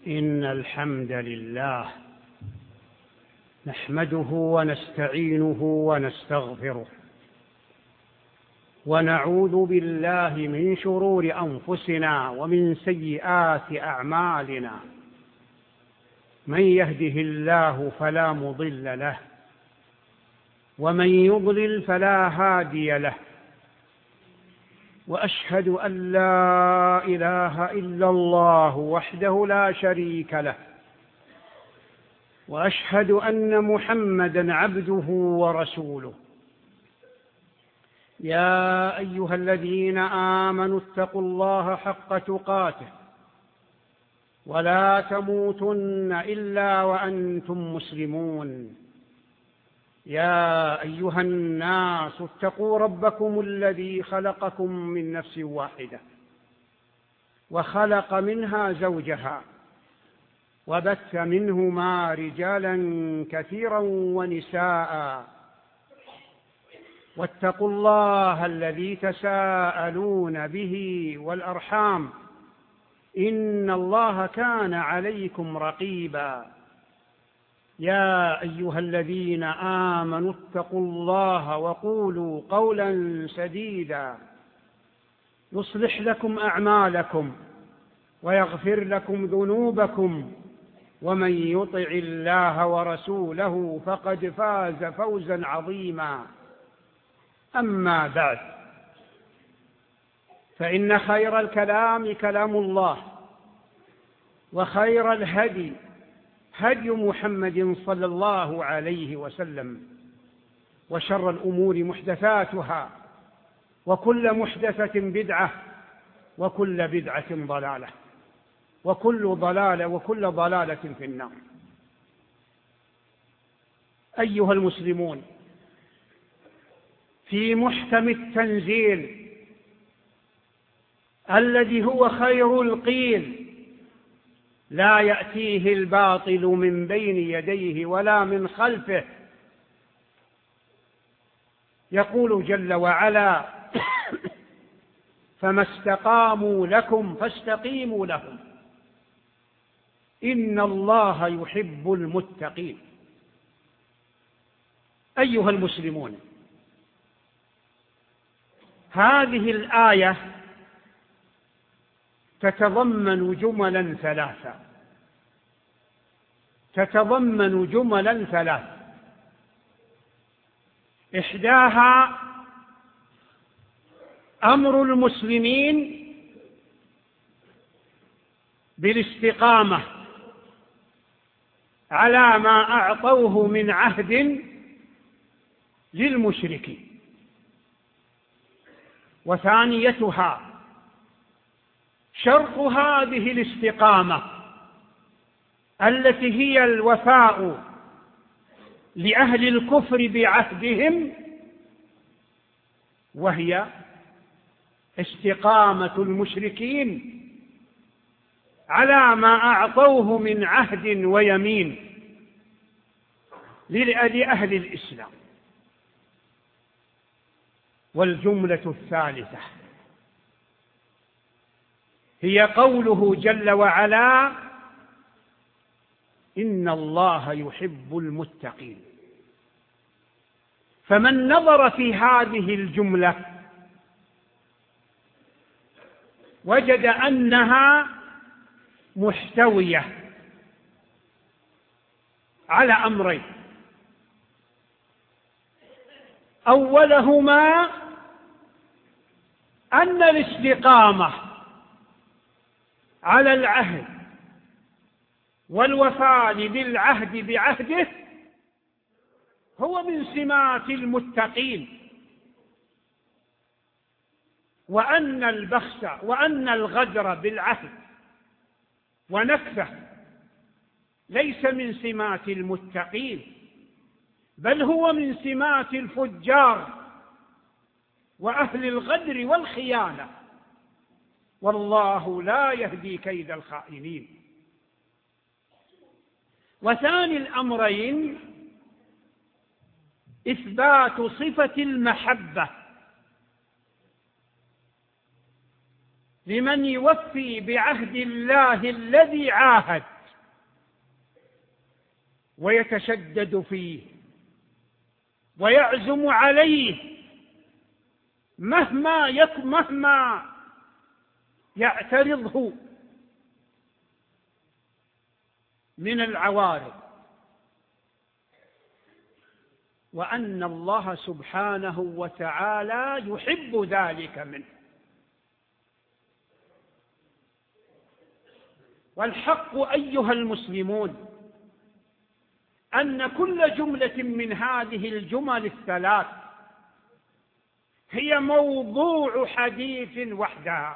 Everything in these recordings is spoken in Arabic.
إن الحمد لله نحمده ونستعينه ونستغفره، ونعوذ بالله من شرور أنفسنا ومن سيئات أعمالنا. من يهده الله فلا مضل له، ومن يضلل فلا هادي له. وأشهد أن لا إله إلا الله وحده لا شريك له، وأشهد أن محمدًا عبده ورسوله. يا أيها الذين آمنوا اتقوا الله حق تقاته ولا تموتن إلا وأنتم مسلمون. يا أيها الناس اتقوا ربكم الذي خلقكم من نفس واحدة، وخلق منها زوجها، وبث منهما رجالا كثيرا ونساء. واتقوا الله الذي تساءلون به والأرحام، إن الله كان عليكم رقيبا. يا أيها الذين آمنوا اتقوا الله وقولوا قولا سديدا يصلح لكم أعمالكم ويغفر لكم ذنوبكم، ومن يطع الله ورسوله فقد فاز فوزا عظيما. أما بعد، فإن خير الكلام كلام الله، وخير الهدي هدي محمد صلى الله عليه وسلم، وشر الأمور محدثاتها، وكل محدثة بدعة، وكل بدعة ضلالة، وكل ضلالة في النار. أيها المسلمون، في محكم التنزيل الذي هو خير القيل، لا يأتيه الباطل من بين يديه ولا من خلفه، يقول جل وعلا: فما استقاموا لكم فاستقيموا لهم إن الله يحب المتقين. أيها المسلمون، هذه الآية تتضمن جملا ثلاثة. إحداها أمر المسلمين بالاستقامة على ما أعطوه من عهد للمشركين، وثانيتها شرط هذه الاستقامة التي هي الوفاء لأهل الكفر بعهدهم، وهي استقامة المشركين على ما أعطوه من عهد ويمين لأهل الإسلام. والجملة الثالثة هي قوله جل وعلا: إن الله يحب المتقين. فمن نظر في هذه الجملة وجد أنها محتوية على أمرين: أولهما أن الاستقامة على العهد والوفاء بالعهد بعهده هو من سمات المتقين، وأن البخس وأن الغدر بالعهد ونكثه ليس من سمات المتقين، بل هو من سمات الفجار وأهل الغدر والخيانة، والله لا يهدي كيد الخائنين. وثاني الأمرين إثبات صفة المحبة لمن يوفي بعهد الله الذي عاهد ويتشدد فيه ويعزم عليه مهما يعترضه من العوارض، وأن الله سبحانه وتعالى يحب ذلك منه. والحق أيها المسلمون أن كل جملة من هذه الجمل الثلاث هي موضوع حديث وحدها،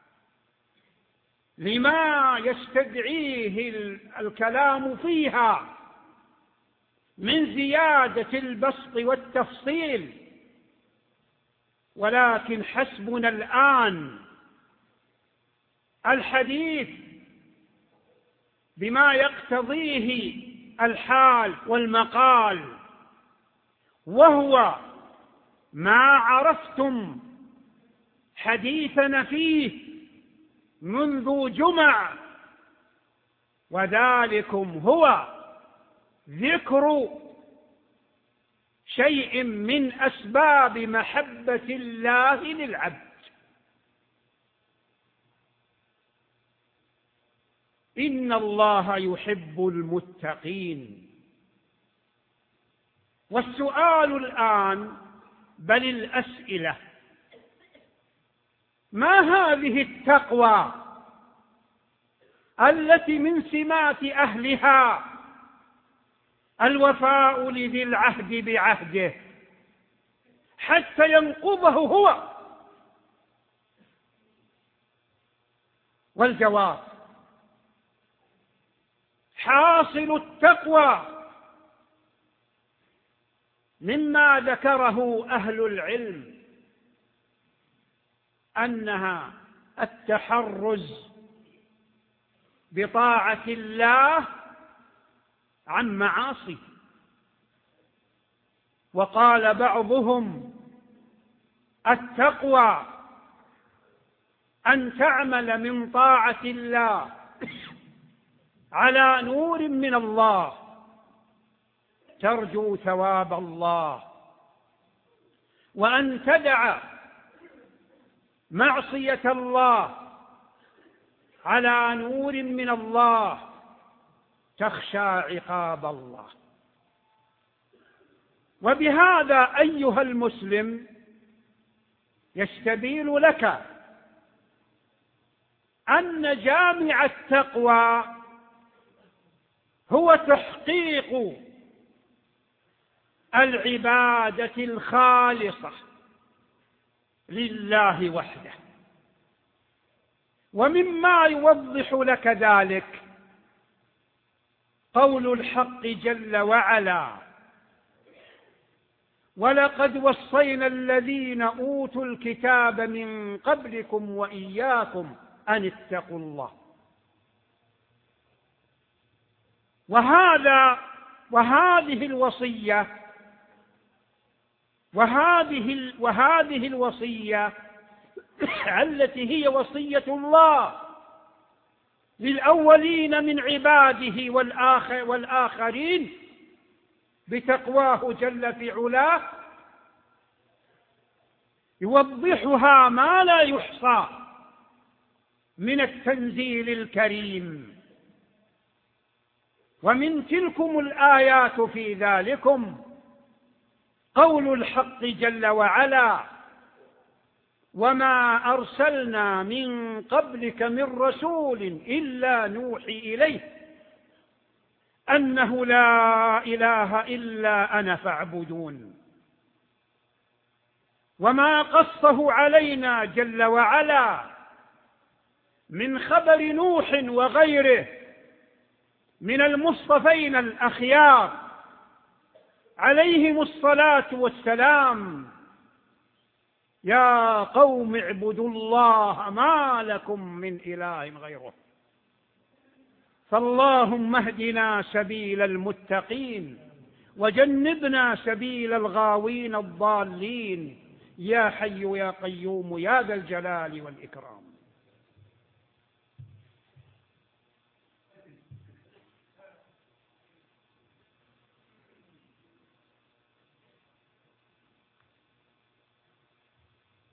لما يستدعيه الكلام فيها من زيادة البسط والتفصيل، ولكن حسبنا الآن الحديث بما يقتضيه الحال والمقال، وهو ما عرفتم حديثنا فيه منذ جمع، وذلكم هو ذكر شيء من أسباب محبة الله للعبد. إن الله يحب المتقين. والسؤال الآن، بل الأسئلة: ما هذه التقوى التي من سمات أهلها الوفاء لذي العهد بعهده حتى ينقضه هو؟ والجواب: حاصل التقوى مما ذكره أهل العلم أنها التحرز بطاعة الله عن معاصيه. وقال بعضهم: التقوى أن تعمل من طاعة الله على نور من الله ترجو ثواب الله، وأن تدع معصية الله على نور من الله تخشى عقاب الله. وبهذا أيها المسلم يستبين لك أن جامع التقوى هو تحقيق العبادة الخالصة لله وحده. ومما يوضح لك ذلك قول الحق جل وعلا: ولقد وصينا الذين أوتوا الكتاب من قبلكم وإياكم أن اتقوا الله. وهذه الوصية وهذه الوصية التي هي وصية الله للأولين من عباده والآخرين بتقواه جل في علاه، يوضحها ما لا يحصى من التنزيل الكريم. ومن تلكم الآيات في ذلكم قول الحق جل وعلا: وما أرسلنا من قبلك من رسول إلا نوحي إليه أنه لا إله إلا أنا فاعبدون. وما قصه علينا جل وعلا من خبر نوح وغيره من المصطفين الأخيار عليهم الصلاة والسلام: يا قوم اعبدوا الله ما لكم من إله غيره. فاللهم اهدنا سبيل المتقين وجنبنا سبيل الغاوين الضالين، يا حي يا قيوم يا ذا الجلال والإكرام.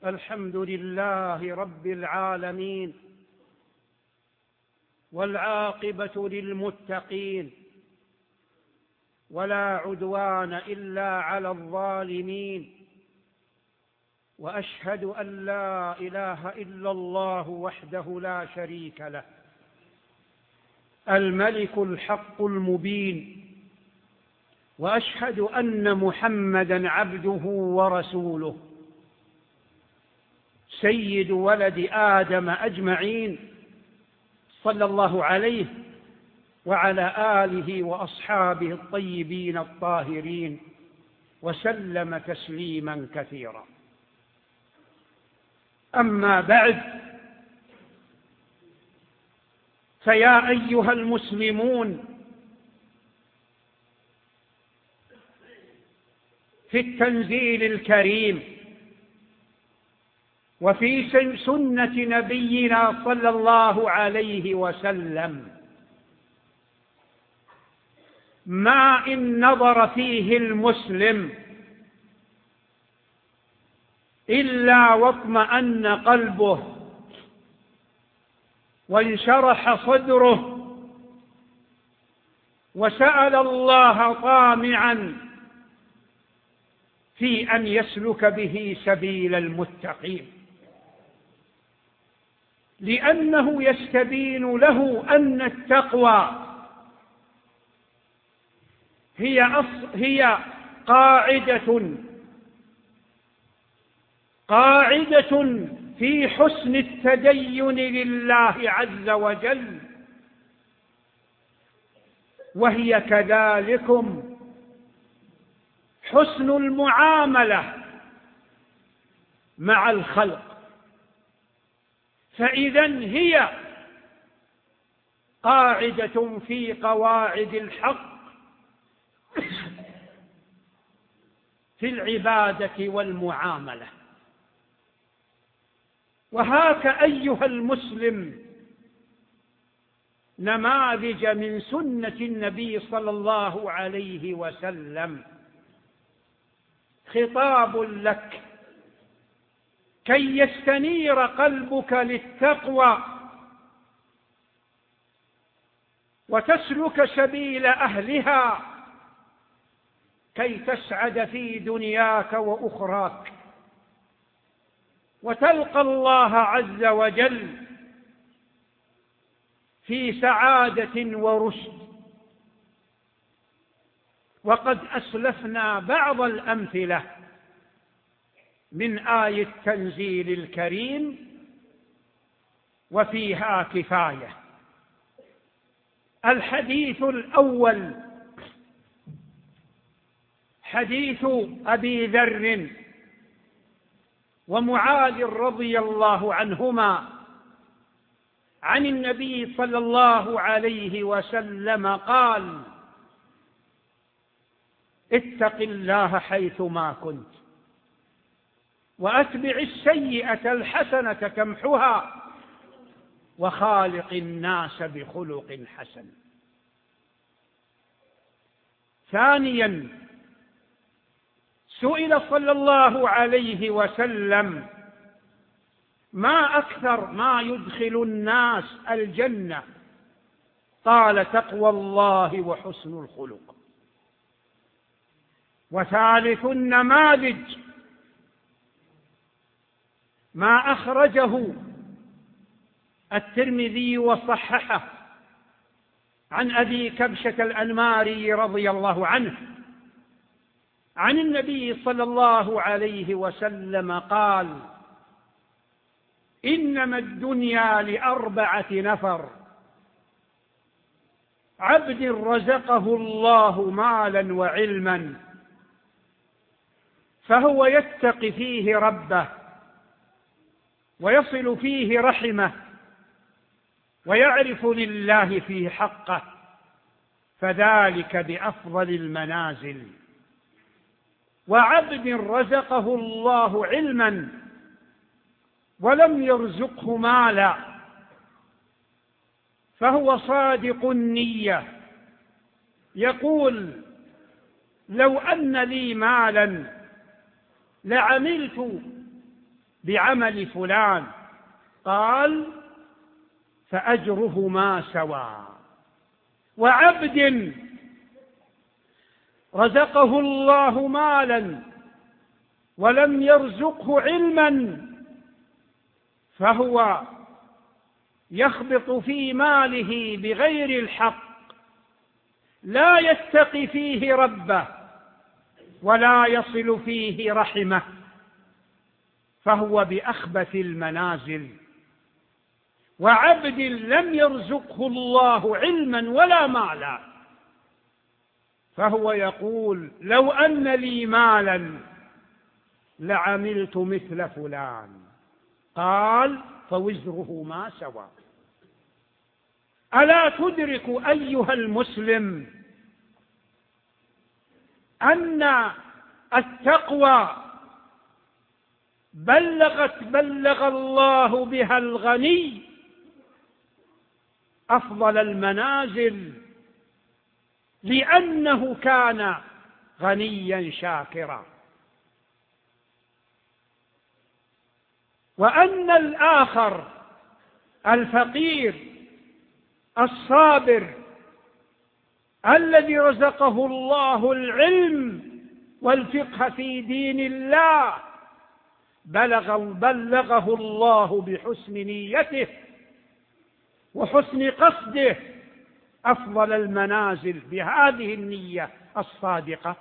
الحمد لله رب العالمين، والعاقبة للمتقين، ولا عدوان إلا على الظالمين، وأشهد أن لا إله إلا الله وحده لا شريك له، الملك الحق المبين، وأشهد أن محمدًا عبده ورسوله، سيد ولد آدم أجمعين، صلى الله عليه وعلى آله وأصحابه الطيبين الطاهرين، وسلم تسليمًا كثيرا. أما بعد، فيا أيها المسلمون، في التنزيل الكريم وفي سنة نبينا صلى الله عليه وسلم ما إن نظر فيه المسلم إلا واطمأن قلبه وانشرح صدره وسأل الله طامعا في أن يسلك به سبيل المتقين، لأنه يستبين له أن التقوى هي قاعدة في حسن التدين لله عز وجل، وهي كذلكم حسن المعاملة مع الخلق. فإذن هي قاعدة في قواعد الحق في العبادة والمعاملة. وهاك أيها المسلم نماذج من سنة النبي صلى الله عليه وسلم، خطاب لك كي يستنير قلبك للتقوى وتسلك سبيل أهلها كي تسعد في دنياك وأخراك وتلقى الله عز وجل في سعادة ورشد. وقد أسلفنا بعض الأمثلة من آية التنزيل الكريم، وفيها كفاية. الحديث الأول حديث أبي ذر ومعاذ رضي الله عنهما عن النبي صلى الله عليه وسلم قال: اتق الله حيثما كنت، وأتبع السيئة الحسنة تمحها، وخالق الناس بخلق حسن. ثانيا، سئل صلى الله عليه وسلم: ما أكثر ما يدخل الناس الجنة؟ قال: تقوى الله وحسن الخلق. وثالث النماذج ما أخرجه الترمذي وصححه عن أبي كبشة الأنماري رضي الله عنه عن النبي صلى الله عليه وسلم قال: إنما الدنيا لأربعة نفر: عبد رزقه الله مالا وعلما فهو يتقي فيه ربه ويصل فيه رحمه ويعرف لله فيه حقه، فذلك بأفضل المنازل. وعبد رزقه الله علما ولم يرزقه مالا فهو صادق النية، يقول: لو أن لي مالا لعملت بعمل فلان، قال فأجرهما سواء. وعبد رزقه الله مالا ولم يرزقه علما فهو يخبط في ماله بغير الحق، لا يتقي فيه ربه ولا يصل فيه رحمه، فهو بأخبث المنازل. وعبد لم يرزقه الله علما ولا مالا فهو يقول لو أن لي مالا لعملت مثل فلان، قال فوزره ما سوى. ألا تدرك أيها المسلم أن التقوى بلغ الله بها الغني أفضل المنازل، لأنه كان غنيا شاكرا، وأن الآخر الفقير الصابر الذي رزقه الله العلم والفقه في دين الله بلغه الله بحسن نيته وحسن قصده أفضل المنازل بهذه النية الصادقة.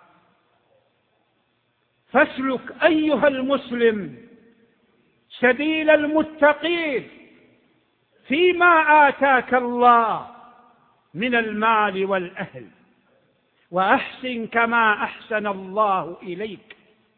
فاسلك أيها المسلم سبيل المتقين فيما آتاك الله من المال والأهل، وأحسن كما أحسن الله إليك،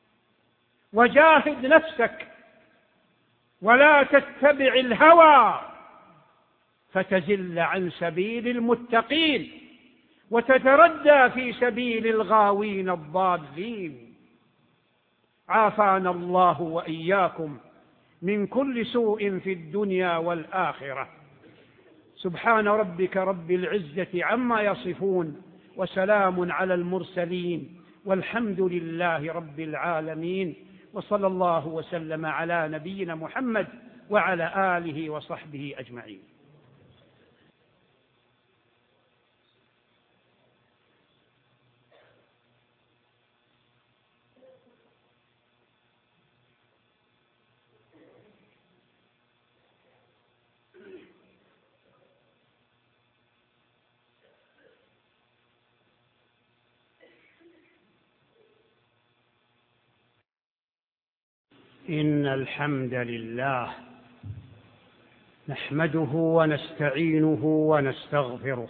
وجاهد نفسك ولا تتبع الهوى فتزل عن سبيل المتقين وتتردى في سبيل الغاوين الضالين. عافانا الله وإياكم من كل سوء في الدنيا والآخرة. سبحان ربك رب العزة عما يصفون، وسلام على المرسلين، والحمد لله رب العالمين، وصلى الله وسلم على نبينا محمد وعلى آله وصحبه أجمعين. إن الحمد لله نحمده ونستعينه ونستغفره،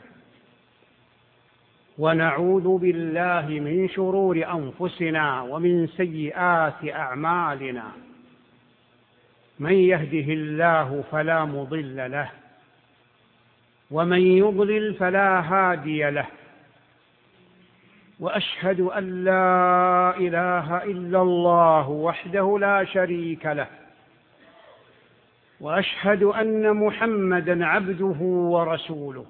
ونعوذ بالله من شرور أنفسنا ومن سيئات أعمالنا. من يهده الله فلا مضل له، ومن يضلل فلا هادي له، وأشهد أن لا إله إلا الله وحده لا شريك له، وأشهد أن محمدًا عبده ورسوله.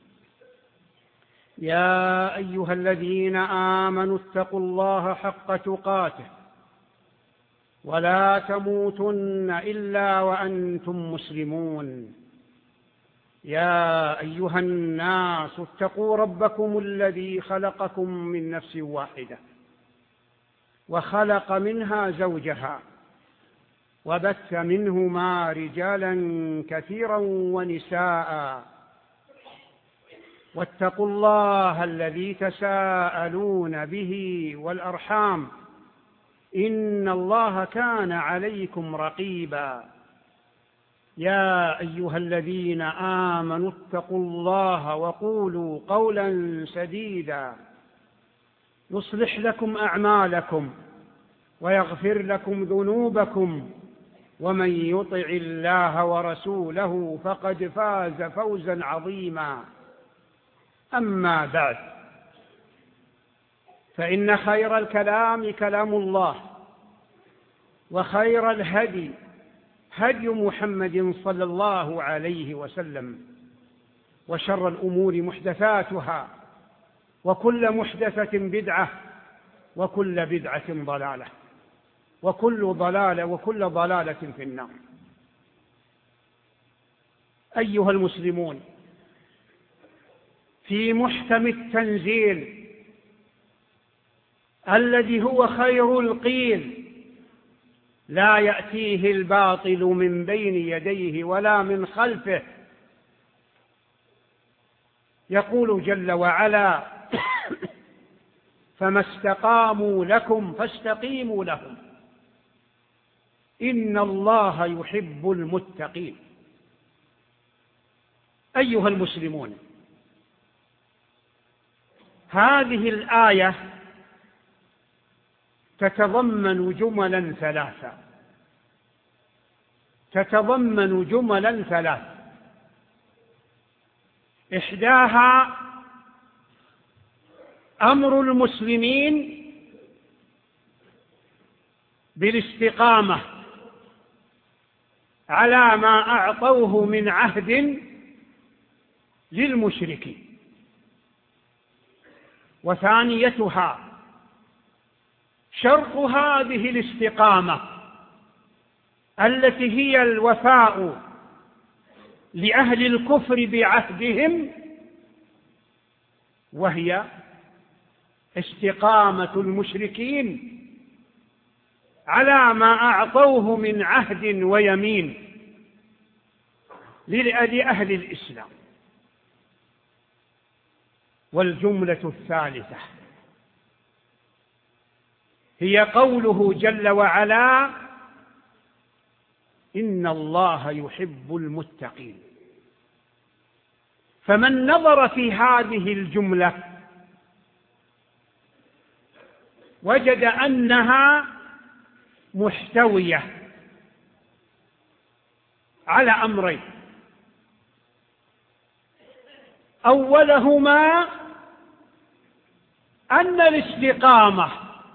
يا أيها الذين آمنوا اتقوا الله حق تقاته ولا تموتن إلا وأنتم مسلمون. يا أيها الناس اتقوا ربكم الذي خلقكم من نفس واحدة وخلق منها زوجها وبث منهما رجالا كثيرا ونساء، واتقوا الله الذي تساءلون به والأرحام إن الله كان عليكم رقيبا. يا أيها الذين آمنوا اتقوا الله وقولوا قولا سديدا يصلح لكم أعمالكم ويغفر لكم ذنوبكم، ومن يطع الله ورسوله فقد فاز فوزا عظيما. أما بعد، فإن خير الكلام كلام الله، وخير الهدي هدي محمد صلى الله عليه وسلم، وشر الأمور محدثاتها، وكل محدثة بدعة، وكل بدعة ضلالة. وكل ضلالة في النار. أيها المسلمون، في محكم التنزيل الذي هو خير القيل لا يأتيه الباطل من بين يديه ولا من خلفه، يقول جل وعلا: فما استقاموا لكم فاستقيموا لهم إن الله يحب المتقين. أيها المسلمون، هذه الآية تتضمن جملا ثلاث. إحداها أمر المسلمين بالاستقامة على ما أعطوه من عهد للمشركين، وثانيتها شرط هذه الاستقامة التي هي الوفاء لأهل الكفر بعهدهم، وهي استقامة المشركين على ما أعطوه من عهد ويمين لأهل الإسلام. والجملة الثالثة هي قوله جل وعلا: إن الله يحب المتقين. فمن نظر في هذه الجملة وجد أنها محتوية على أمرين: أولهما أن الاستقامة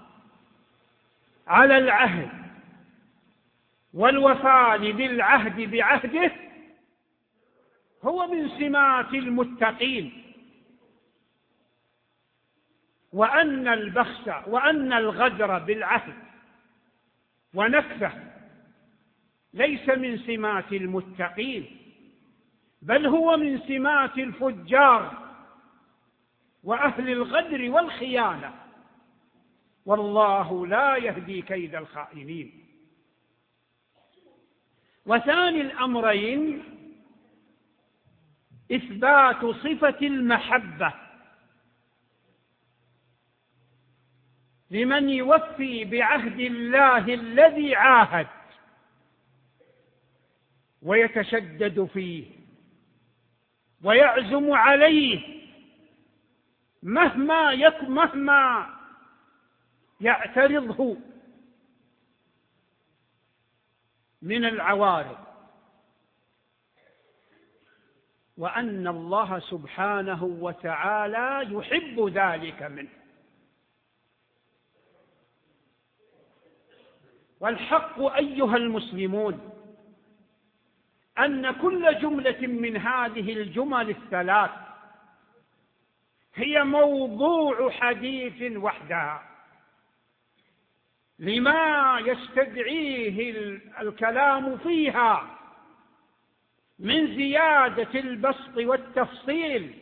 على العهد والوفاء بالعهد بعهده هو من سمات المتقين، وأن البخس وأن الغدر بالعهد ونكثه ليس من سمات المتقين، بل هو من سمات الفجار وأهل الغدر والخيانة، والله لا يهدي كيد الخائنين. وثاني الأمرين إثبات صفة المحبة لمن يوفي بعهد الله الذي عاهد ويتشدد فيه ويعزم عليه مهما يعترضه من العوارض، وأن الله سبحانه وتعالى يحب ذلك منه. والحق أيها المسلمون أن كل جملة من هذه الجمل الثلاث هي موضوع حديث وحدها، لما يستدعيه الكلام فيها من زيادة البسط والتفصيل،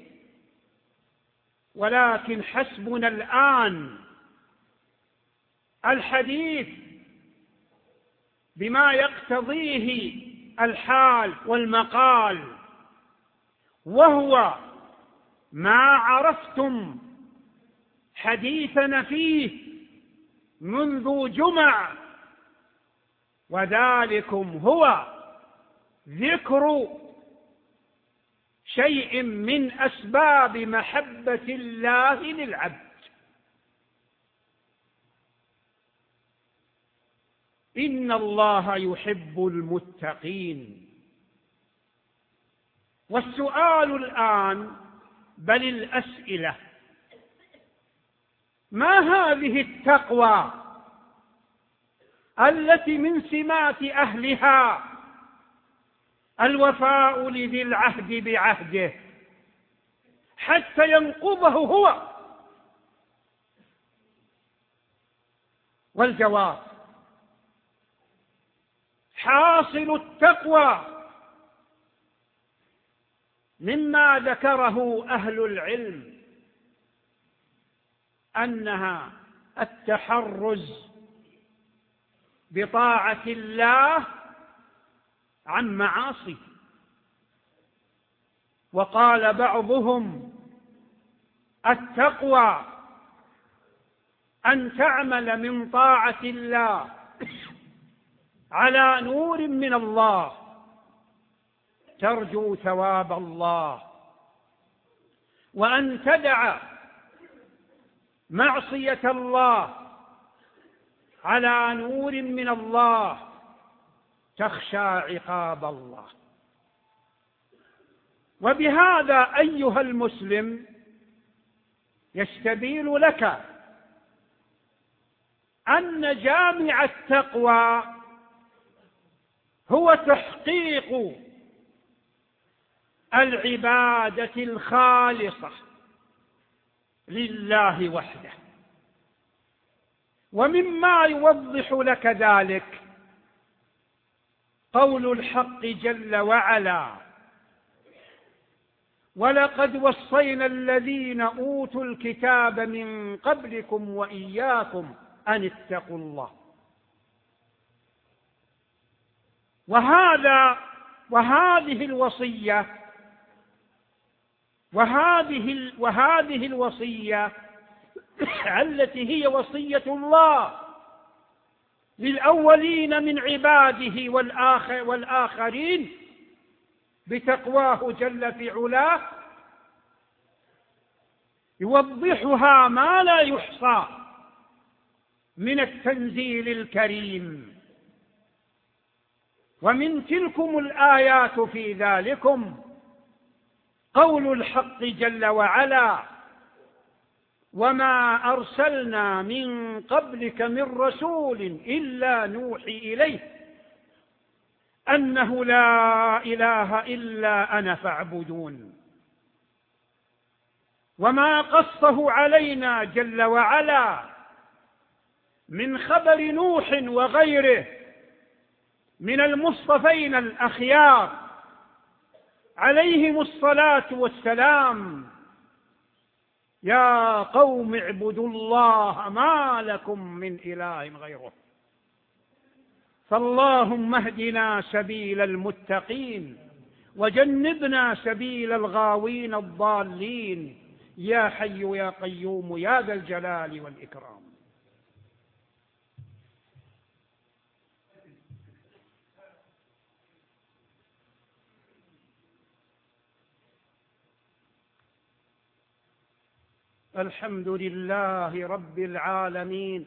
ولكن حسبنا الآن الحديث بما يقتضيه الحال والمقال، وهو ما عرفتم حديثنا فيه منذ جمع، وذلكم هو ذكر شيء من أسباب محبة الله للعبد. إن الله يحب المتقين. والسؤال الآن، بل الأسئلة: ما هذه التقوى التي من سمات أهلها الوفاء لذي العهد بعهده حتى ينقضه هو؟ والجواب: حاصل التقوى مما ذكره أهل العلم أنها التحرز بطاعة الله عن معاصيه. وقال بعضهم التقوى أن تعمل من طاعة الله على نور من الله ترجو ثواب الله، وأن تدع معصية الله على نور من الله تخشى عقاب الله. وبهذا أيها المسلم يستبين لك أن جامع التقوى هو تحقيق العبادة الخالصة لله وحده. ومما يوضح لك ذلك قول الحق جل وعلا: ولقد وصينا الذين أوتوا الكتاب من قبلكم وإياكم أن اتقوا الله. وهذه الوصية التي هي وصية الله للأولين من عباده والآخرين بتقواه جل في علاه، يوضحها ما لا يحصى من التنزيل الكريم. ومن تلكم الآيات في ذلكم قول الحق جل وعلا: وما أرسلنا من قبلك من رسول إلا نوحي إليه أنه لا إله إلا أنا فاعبدون. وما قصه علينا جل وعلا من خبر نوح وغيره من المصطفين الأخيار عليهم الصلاة والسلام: يا قوم اعبدوا الله ما لكم من إله غيره. فاللهم اهدنا سبيل المتقين وجنبنا سبيل الغاوين الضالين، يا حي يا قيوم يا ذا الجلال والإكرام. الحمد لله رب العالمين،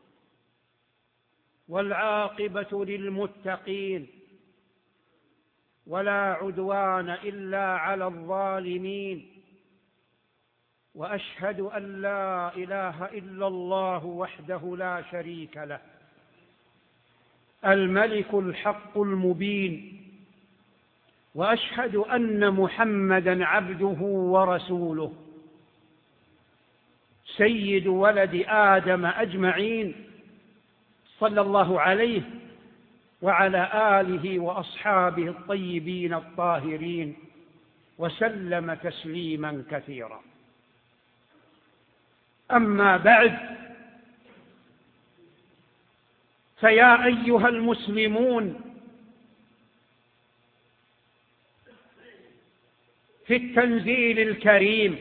والعاقبة للمتقين، ولا عدوان إلا على الظالمين. وأشهد أن لا إله إلا الله وحده لا شريك له، الملك الحق المبين. وأشهد أن محمدًا عبده ورسوله، سيد ولد آدم أجمعين، صلى الله عليه وعلى آله وأصحابه الطيبين الطاهرين، وسلم تسليما كثيرا. أما بعد، فيا أيها المسلمون، في التنزيل الكريم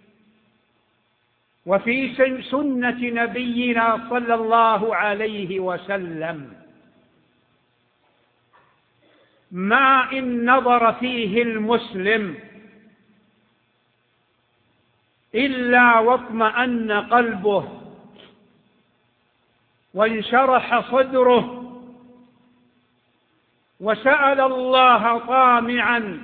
وفي سنة نبينا صلى الله عليه وسلم ما إن نظر فيه المسلم إلا واطمأن قلبه وانشرح صدره وسأل الله طامعا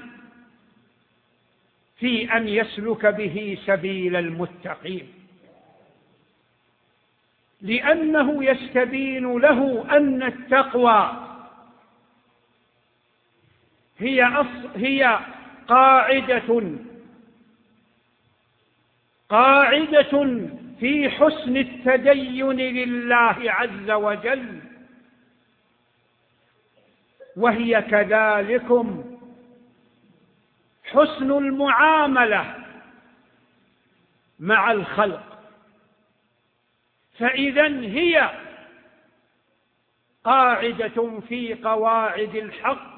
في أن يسلك به سبيل المتقين، لأنه يستبين له أن التقوى هي قاعدة في حسن التدين لله عز وجل، وهي كذلكم حسن المعاملة مع الخلق، فإذا هي قاعدة في قواعد الحق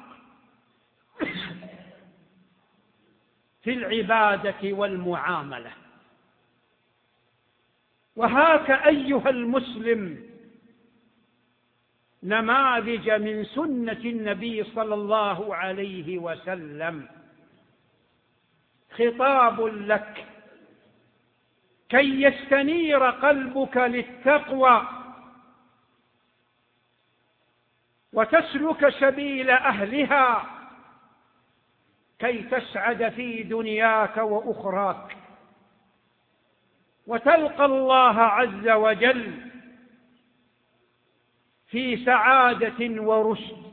في العبادة والمعاملة. وهاك أيها المسلم نماذج من سنة النبي صلى الله عليه وسلم، خطاب لك كي يستنير قلبك للتقوى وتسلك سبيل أهلها كي تسعد في دنياك وأخراك وتلقى الله عز وجل في سعادة ورشد.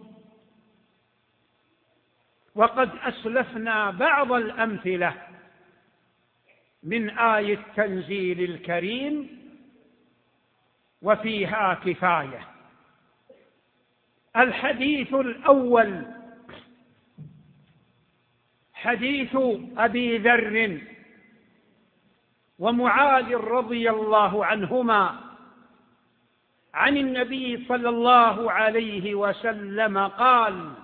وقد أسلفنا بعض الأمثلة من آية التنزيل الكريم وفيها كفاية. الحديث الأول حديث أبي ذر ومعاذ رضي الله عنهما عن النبي صلى الله عليه وسلم قال: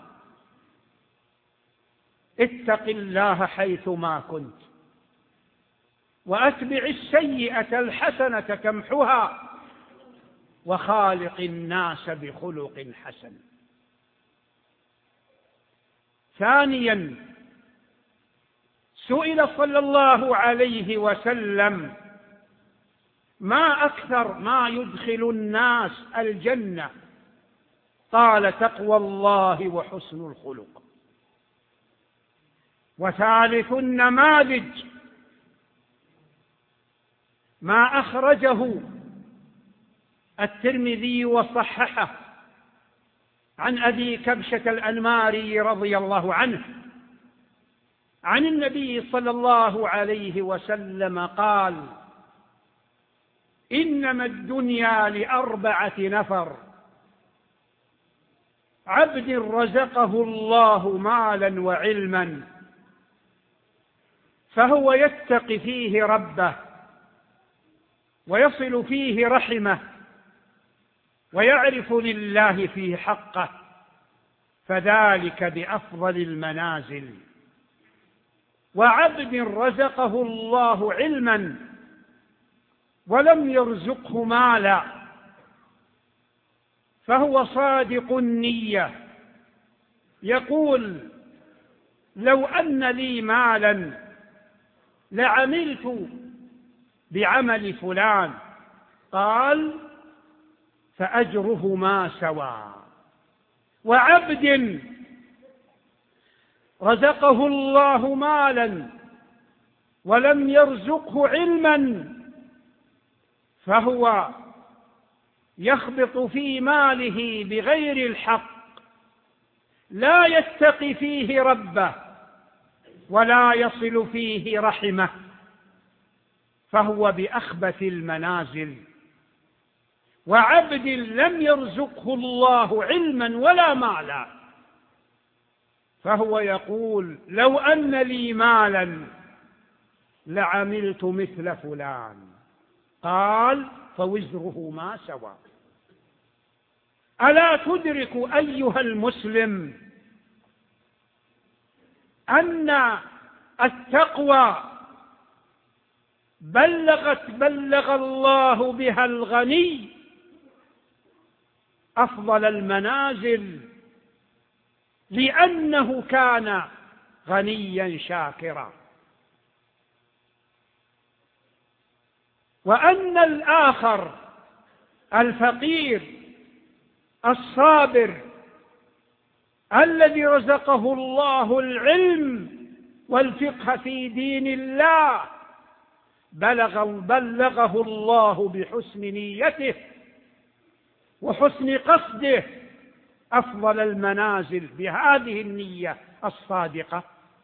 اتق الله حيثما كنت وأتبع السيئة الحسنة تمحها وخالق الناس بخلق حسن. ثانيا، سئل صلى الله عليه وسلم: ما أكثر ما يدخل الناس الجنة؟ قال: تقوى الله وحسن الخلق. وثالث النماذج ما أخرجه الترمذي وصححه عن أبي كبشة الأنماري رضي الله عنه عن النبي صلى الله عليه وسلم قال: إنما الدنيا لأربعة نفر: عبد رزقه الله مالا وعلما فهو يتقي فيه ربه ويصل فيه رحمه ويعرف لله فيه حقه، فذلك بأفضل المنازل. وعبد رزقه الله علما ولم يرزقه مالا فهو صادق النية، يقول: لو أن لي مالا لعملت بعمل فلان، قال: فأجرهما سواء. وعبد رزقه الله مالا ولم يرزقه علما فهو يخبط في ماله بغير الحق، لا يتقي فيه ربه ولا يصل فيه رحمه، فهو بأخبث المنازل. وعبد لم يرزقه الله علما ولا مالا فهو يقول: لو أن لي مالا لعملت مثل فلان، قال: فوزرهما سواء. ألا تدرك أيها المسلم أن التقوى بلغ الله بها الغني أفضل المنازل لأنه كان غنيا شاكرا، وأن الآخر الفقير الصابر الذي رزقه الله العلم والفقه في دين الله بلغه الله بحسن نيته وحسن قصده أفضل المنازل بهذه النية الصادقة.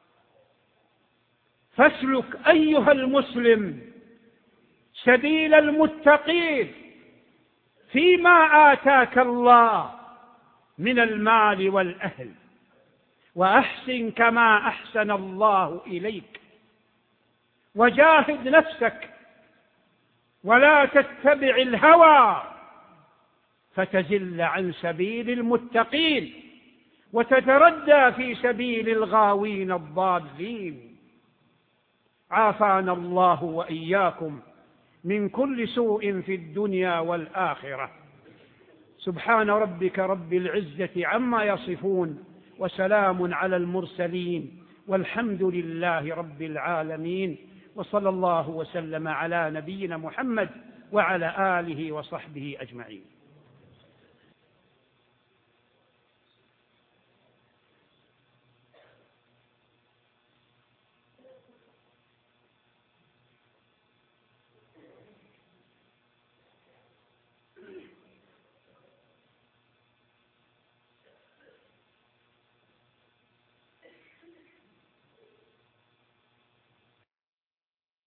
فاسلك أيها المسلم سبيل المتقين فيما آتاك الله من المال والأهل، وأحسن كما أحسن الله إليك، وجاهد نفسك ولا تتبع الهوى فتزل عن سبيل المتقين وتتردى في سبيل الغاوين الضالين. عافانا الله وإياكم من كل سوء في الدنيا والآخرة. سبحان ربك رب العزة عما يصفون، وسلام على المرسلين، والحمد لله رب العالمين، وصلى الله وسلم على نبينا محمد وعلى آله وصحبه أجمعين.